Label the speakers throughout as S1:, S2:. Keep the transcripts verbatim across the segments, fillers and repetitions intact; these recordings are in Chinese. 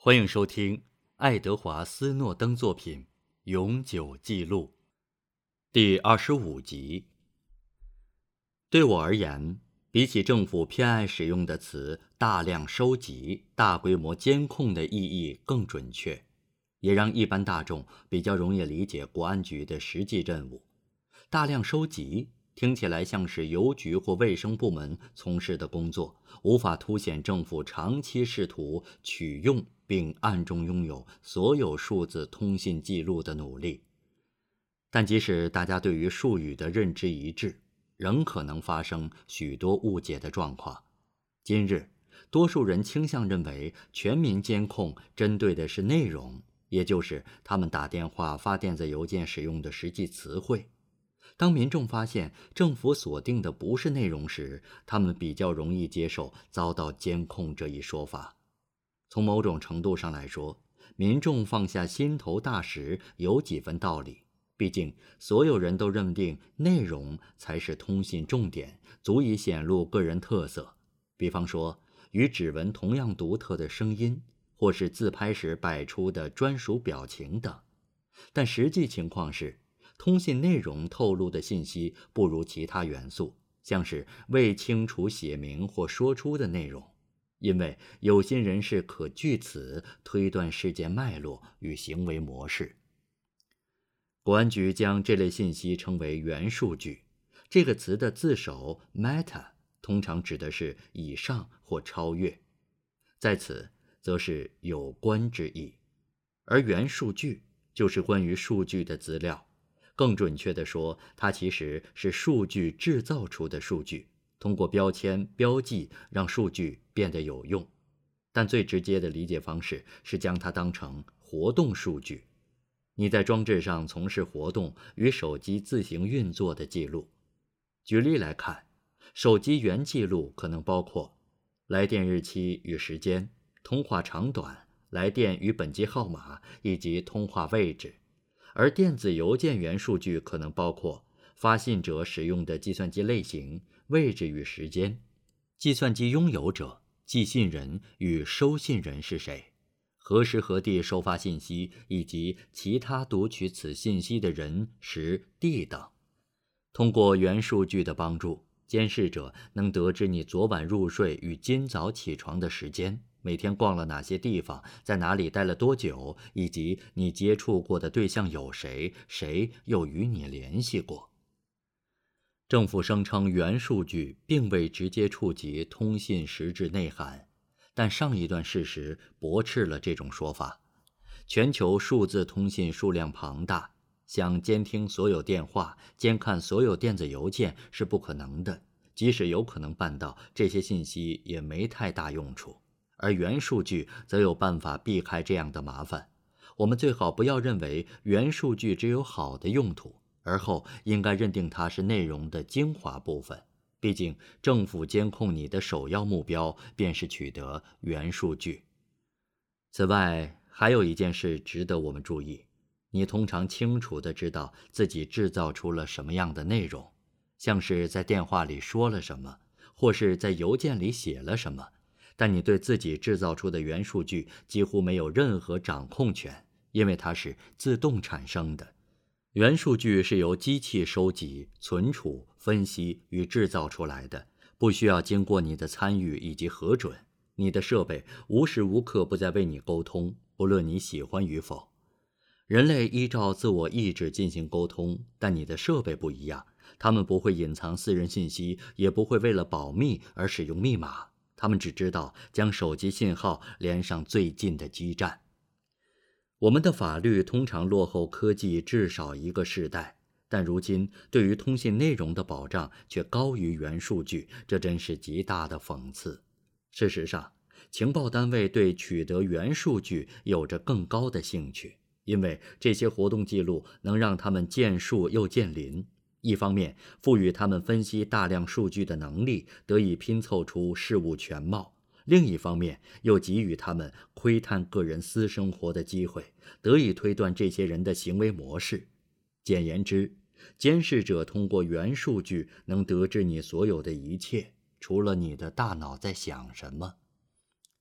S1: 欢迎收听爱德华·斯诺登作品《永久记录》第二十五集。对我而言，比起政府偏爱使用的词大量收集、大规模监控的意义更准确，也让一般大众比较容易理解国安局的实际任务。大量收集听起来像是邮局或卫生部门从事的工作，无法凸显政府长期试图取用并暗中拥有所有数字通信记录的努力。但即使大家对于术语的认知一致，仍可能发生许多误解的状况。今日，多数人倾向认为全民监控针对的是内容，也就是他们打电话、发电子邮件使用的实际词汇。当民众发现政府锁定的不是内容时，他们比较容易接受遭到监控这一说法。从某种程度上来说，民众放下心头大石有几分道理，毕竟所有人都认定内容才是通信重点，足以显露个人特色，比方说与指纹同样独特的声音，或是自拍时摆出的专属表情等。但实际情况是，通信内容透露的信息不如其他元素，像是未清楚写明或说出的内容，因为有心人士可据此推断事件脉络与行为模式。国安局将这类信息称为元数据，这个词的字首 meta 通常指的是以上或超越，在此则是有关之意，而元数据就是关于数据的资料。更准确地说，它其实是数据制造出的数据，通过标签、标记让数据变得有用。但最直接的理解方式是将它当成活动数据，你在装置上从事活动与手机自行运作的记录。举例来看，手机元记录可能包括来电日期与时间、通话长短、来电与本机号码以及通话位置。而电子邮件元数据可能包括发信者使用的计算机类型、位置与时间、计算机拥有者、寄信人与收信人是谁、何时何地收发信息以及其他读取此信息的人、时、地等。通过元数据的帮助，监视者能得知你昨晚入睡与今早起床的时间，每天逛了哪些地方，在哪里待了多久，以及你接触过的对象有谁，谁又与你联系过。政府声称元数据并未直接触及通信实质内涵，但上一段事实驳斥了这种说法。全球数字通信数量庞大，想监听所有电话、监看所有电子邮件是不可能的，即使有可能办到，这些信息也没太大用处。而元数据则有办法避开这样的麻烦。我们最好不要认为元数据只有好的用途，而后应该认定它是内容的精华部分。毕竟政府监控你的首要目标便是取得元数据。此外，还有一件事值得我们注意，你通常清楚地知道自己制造出了什么样的内容，像是在电话里说了什么，或是在邮件里写了什么，但你对自己制造出的元数据几乎没有任何掌控权，因为它是自动产生的。元数据是由机器收集、存储、分析与制造出来的，不需要经过你的参与以及核准。你的设备无时无刻不在为你沟通，不论你喜欢与否。人类依照自我意志进行沟通，但你的设备不一样，他们不会隐藏私人信息，也不会为了保密而使用密码。他们只知道将手机信号连上最近的基站。我们的法律通常落后科技至少一个世代，但如今对于通信内容的保障却高于元数据，这真是极大的讽刺。事实上，情报单位对取得元数据有着更高的兴趣，因为这些活动记录能让他们见树又见林。一方面赋予他们分析大量数据的能力，得以拼凑出事物全貌；另一方面又给予他们窥探个人私生活的机会，得以推断这些人的行为模式。简言之，监视者通过元数据能得知你所有的一切，除了你的大脑在想什么。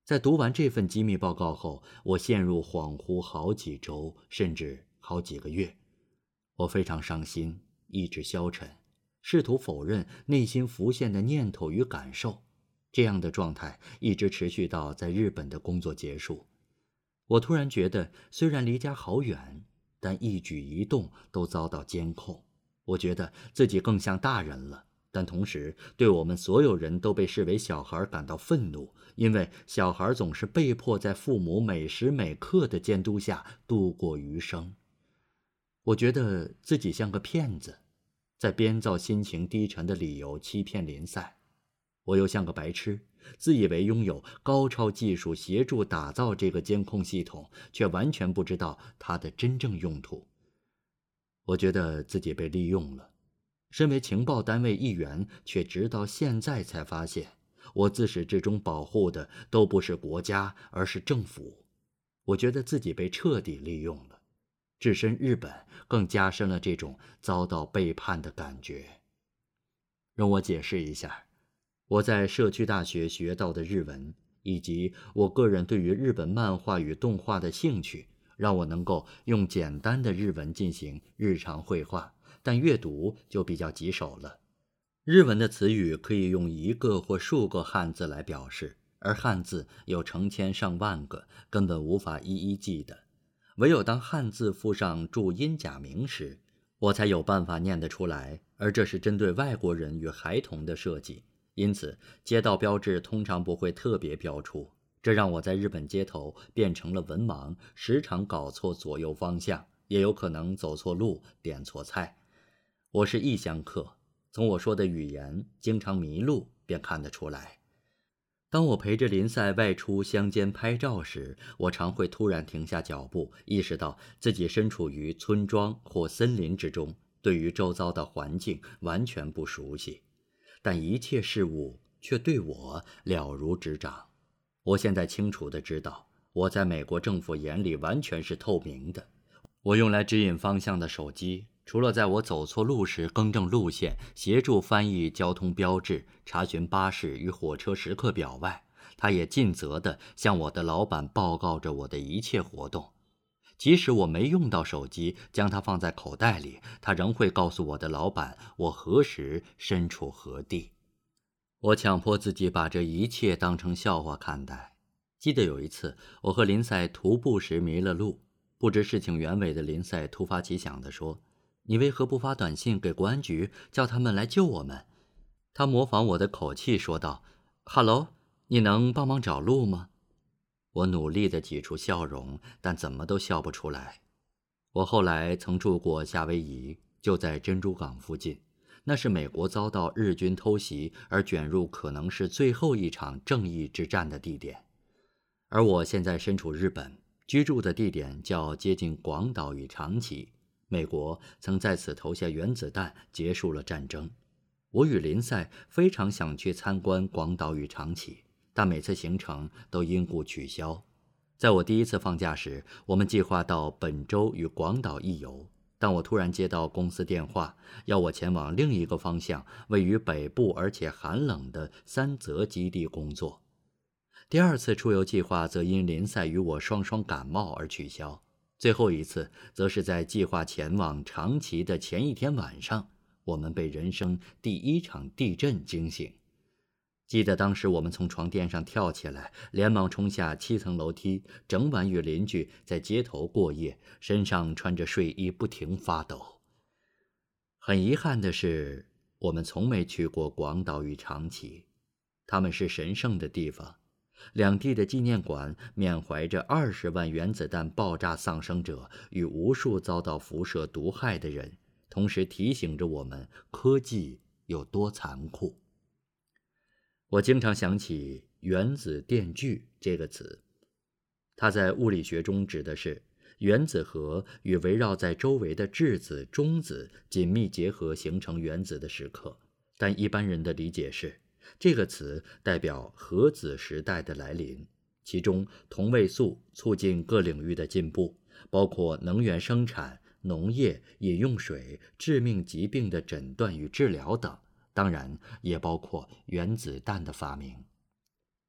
S1: 在读完这份机密报告后，我陷入恍惚好几周，甚至好几个月。我非常伤心，意志消沉，试图否认内心浮现的念头与感受。这样的状态一直持续到在日本的工作结束。我突然觉得，虽然离家好远，但一举一动都遭到监控。我觉得自己更像大人了，但同时对我们所有人都被视为小孩感到愤怒，因为小孩总是被迫在父母每时每刻的监督下度过余生。我觉得自己像个骗子，在编造心情低沉的理由欺骗林赛。我又像个白痴，自以为拥有高超技术协助打造这个监控系统，却完全不知道它的真正用途。我觉得自己被利用了，身为情报单位一员，却直到现在才发现，我自始至终保护的都不是国家，而是政府。我觉得自己被彻底利用了，置身日本更加深了这种遭到背叛的感觉。容我解释一下，我在社区大学学到的日文，以及我个人对于日本漫画与动画的兴趣，让我能够用简单的日文进行日常绘画，但阅读就比较棘手了。日文的词语可以用一个或数个汉字来表示，而汉字有成千上万个，根本无法一一记得。唯有当汉字附上注音假名时，我才有办法念得出来，而这是针对外国人与孩童的设计。因此街道标志通常不会特别标出，这让我在日本街头变成了文盲，时常搞错左右方向，也有可能走错路，点错菜。我是异乡客，从我说的语言经常迷路便看得出来。当我陪着林赛外出乡间拍照时，我常会突然停下脚步，意识到自己身处于村庄或森林之中，对于周遭的环境完全不熟悉，但一切事物却对我了如指掌。我现在清楚地知道，我在美国政府眼里完全是透明的。我用来指引方向的手机，除了在我走错路时更正路线、协助翻译交通标志、查询巴士与火车时刻表外，它也尽责地向我的老板报告着我的一切活动。即使我没用到手机，将它放在口袋里，它仍会告诉我的老板我何时身处何地。我强迫自己把这一切当成笑话看待。记得有一次，我和林赛徒步时迷了路，不知事情原委的林赛突发奇想地说：“你为何不发短信给国安局，叫他们来救我们？”他模仿我的口气说道：“哈喽，你能帮忙找路吗？”我努力地挤出笑容，但怎么都笑不出来。我后来曾住过夏威夷，就在珍珠港附近，那是美国遭到日军偷袭而卷入可能是最后一场正义之战的地点。而我现在身处日本，居住的地点较接近广岛与长崎，美国曾在此投下原子弹，结束了战争。我与林赛非常想去参观广岛与长崎，但每次行程都因故取消。在我第一次放假时，我们计划到本州与广岛一游，但我突然接到公司电话，要我前往另一个方向，位于北部而且寒冷的三泽基地工作。第二次出游计划则因林赛与我双双感冒而取消。最后一次则是在计划前往长崎的前一天晚上，我们被人生第一场地震惊醒。记得当时我们从床垫上跳起来，连忙冲下七层楼梯，整晚与邻居在街头过夜，身上穿着睡衣不停发抖。很遗憾的是，我们从没去过广岛与长崎，它们是神圣的地方。两地的纪念馆缅怀着二十万原子弹爆炸丧生者与无数遭到辐射毒害的人，同时提醒着我们科技有多残酷。我经常想起原子电距这个词，它在物理学中指的是原子核与围绕在周围的质子、中子紧密结合形成原子的时刻，但一般人的理解是这个词代表核子时代的来临，其中同位素促进各领域的进步，包括能源生产、农业、饮用水、致命疾病的诊断与治疗等，当然也包括原子弹的发明。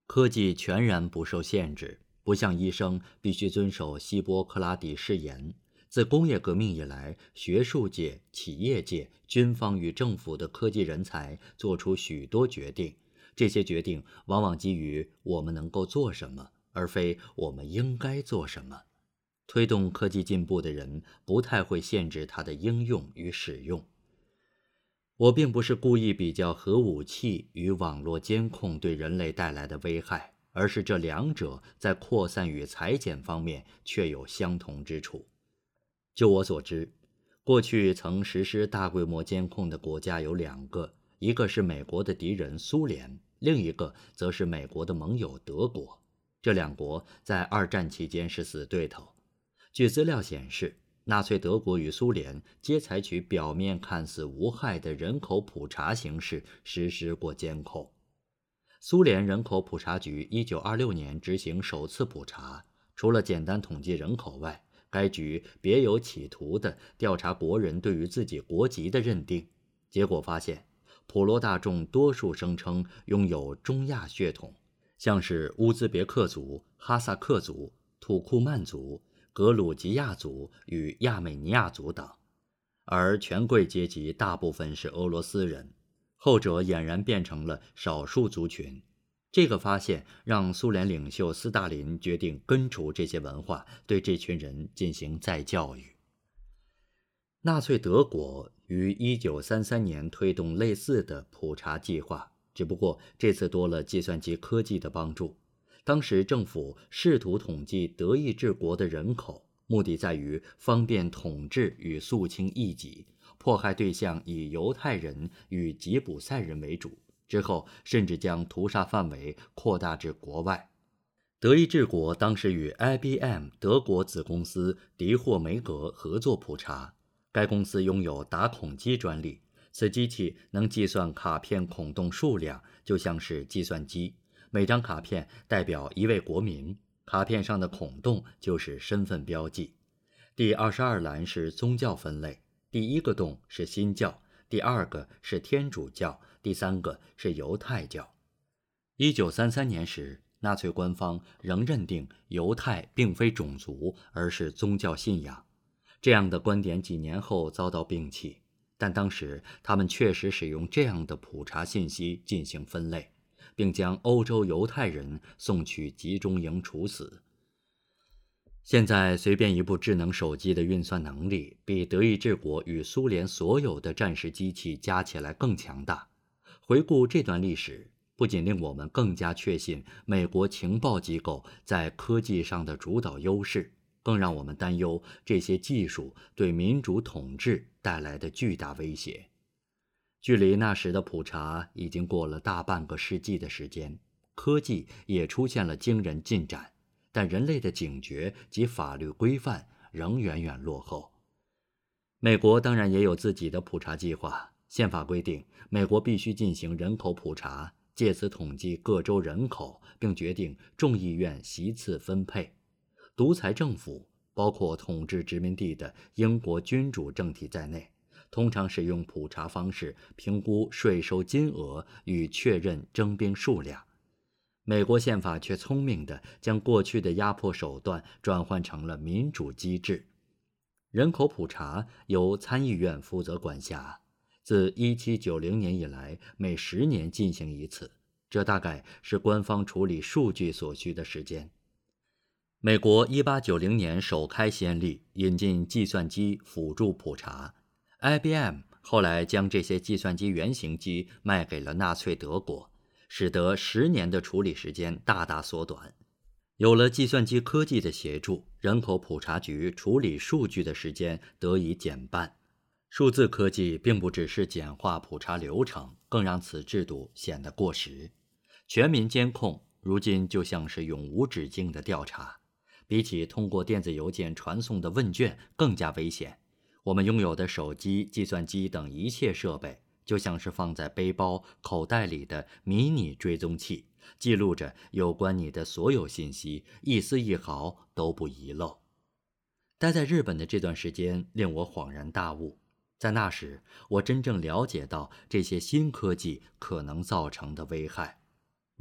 S1: 科技全然不受限制，不像医生必须遵守希波克拉底誓言。自工业革命以来，学术界、企业界、军方与政府的科技人才做出许多决定，这些决定往往基于我们能够做什么，而非我们应该做什么。推动科技进步的人不太会限制它的应用与使用。我并不是故意比较核武器与网络监控对人类带来的危害，而是这两者在扩散与裁剪方面确有相同之处。就我所知，过去曾实施大规模监控的国家有两个，一个是美国的敌人苏联，另一个则是美国的盟友德国。这两国在二战期间是死对头。据资料显示，纳粹德国与苏联皆采取表面看似无害的人口普查形式实施过监控。苏联人口普查局一九二六年执行首次普查，除了简单统计人口外，该局别有企图地调查国人对于自己国籍的认定。结果发现，普罗大众多数声称拥有中亚血统，像是乌兹别克族、哈萨克族、土库曼族、格鲁吉亚族与亚美尼亚族等，而权贵阶级大部分是俄罗斯人，后者俨然变成了少数族群。这个发现让苏联领袖斯大林决定根除这些文化，对这群人进行再教育。纳粹德国于一九三三年推动类似的普查计划，只不过这次多了计算机科技的帮助。当时政府试图统计德意志国的人口，目的在于方便统治与肃清异己，迫害对象以犹太人与吉普赛人为主，之后甚至将屠杀范围扩大至国外。德意志国当时与 I B M 德国子公司迪霍梅格合作普查，该公司拥有打孔机专利，此机器能计算卡片孔洞数量，就像是计算机。每张卡片代表一位国民，卡片上的孔洞就是身份标记。第二十二栏是宗教分类，第一个洞是新教，第二个是天主教，第三个是犹太教。一九三三年时，纳粹官方仍认定犹太并非种族，而是宗教信仰。这样的观点几年后遭到摒弃，但当时他们确实使用这样的普查信息进行分类，并将欧洲犹太人送去集中营处死。现在随便一部智能手机的运算能力比德意志国与苏联所有的战时机器加起来更强大。回顾这段历史，不仅令我们更加确信美国情报机构在科技上的主导优势，更让我们担忧这些技术对民主统治带来的巨大威胁。距离那时的普查已经过了大半个世纪的时间，科技也出现了惊人进展，但人类的警觉及法律规范仍远远落后。美国当然也有自己的普查计划，宪法规定美国必须进行人口普查，借此统计各州人口，并决定众议院席次分配。独裁政府，包括统治殖民地的英国君主政体在内，通常使用普查方式评估税收金额与确认征兵数量。美国宪法却聪明地将过去的压迫手段转换成了民主机制。人口普查由参议院负责管辖，自一七九零年以来每十年进行一次，这大概是官方处理数据所需的时间。美国一八九零年首开先例，引进计算机辅助普查。I B M 后来将这些计算机原型机卖给了纳粹德国，使得十年的处理时间大大缩短。有了计算机科技的协助，人口普查局处理数据的时间得以减半。数字科技并不只是简化普查流程，更让此制度显得过时。全民监控如今就像是永无止境的调查，比起通过电子邮件传送的问卷更加危险。我们拥有的手机、计算机等一切设备，就像是放在背包、口袋里的迷你追踪器，记录着有关你的所有信息，一丝一毫都不遗漏。待在日本的这段时间令我恍然大悟，在那时，我真正了解到这些新科技可能造成的危害。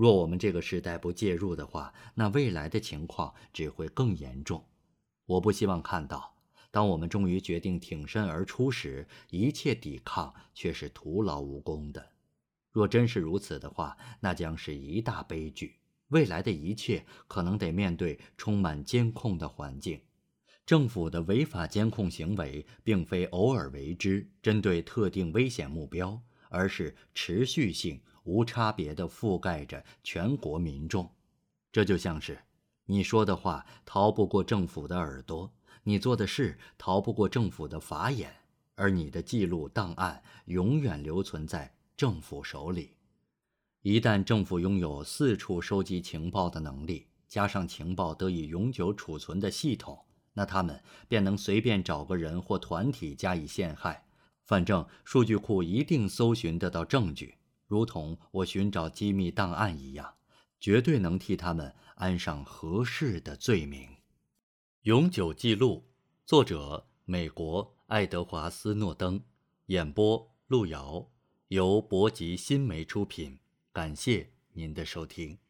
S1: 若我们这个时代不介入的话，那未来的情况只会更严重。我不希望看到，当我们终于决定挺身而出时，一切抵抗却是徒劳无功的。若真是如此的话，那将是一大悲剧。未来的一切可能得面对充满监控的环境。政府的违法监控行为并非偶尔为之，针对特定危险目标，而是持续性、无差别地覆盖着全国民众。这就像是你说的话逃不过政府的耳朵，你做的事逃不过政府的法眼，而你的记录档案永远留存在政府手里。一旦政府拥有四处收集情报的能力，加上情报得以永久储存的系统，那他们便能随便找个人或团体加以陷害。反正数据库一定搜寻得到证据，如同我寻找机密档案一样，绝对能替他们安上合适的罪名。永久记录，作者美国爱德华斯诺登，演播路遥，由博吉新媒出品。感谢您的收听。